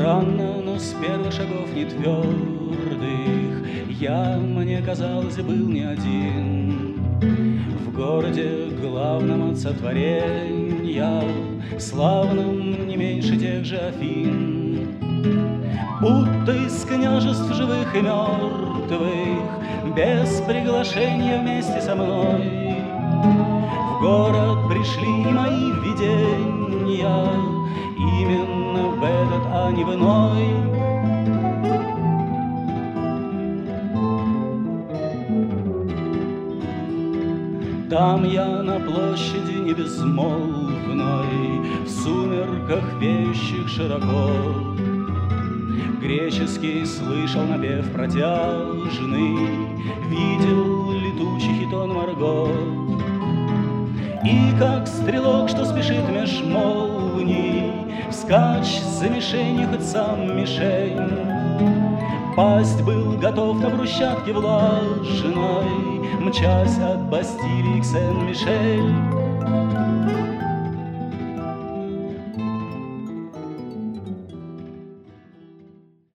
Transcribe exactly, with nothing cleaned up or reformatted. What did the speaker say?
Странно, но с первых шагов не твердых я, мне казалось, был не один. В городе главном от сотворенья, славном не меньше тех же Афин. Будто из княжеств живых и мертвых, без приглашения вместе со мной, в город пришли мои видения, именно в этот, а не в иной. Там я на площади не безмолвной, в сумерках веющих широко, греческий слышал напев протяжный, видел летучий хитон Марго. И как стрелок, что спешит меж молний, вскачь за мишенью, хоть сам мишень. Пасть был готов на брусчатке влажной, мчась от Бастилии к Сен-Мишель.